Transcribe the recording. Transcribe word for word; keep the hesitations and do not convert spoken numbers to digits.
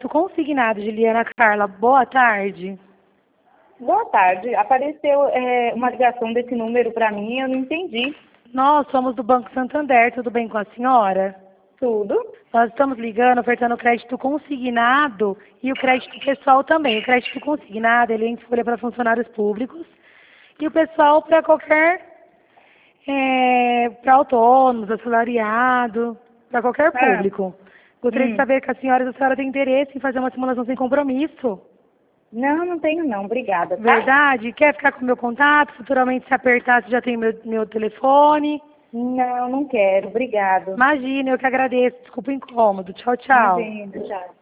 crédito consignado, Juliana Carla. Boa tarde. Boa tarde. Apareceu é, uma ligação desse número para mim, eu não entendi. Nós somos do Banco Santander, tudo bem com a senhora? Tudo? Nós estamos ligando, ofertando crédito consignado e o crédito pessoal também. O crédito consignado, ele é em folha para funcionários públicos e o pessoal para qualquer, é, para autônomos, assalariado, para qualquer Ah, público. Gostaria de hum. saber que a senhora, se a senhora tem interesse em fazer uma simulação sem compromisso. Não, não tenho não. Obrigada, tá? Verdade? Quer ficar com o meu contato? Futuramente, se apertar, você já tem meu, meu telefone. Não, não quero. Obrigado. Imagina, eu que agradeço. Desculpa o incômodo. Tchau, tchau. Imagina, tchau.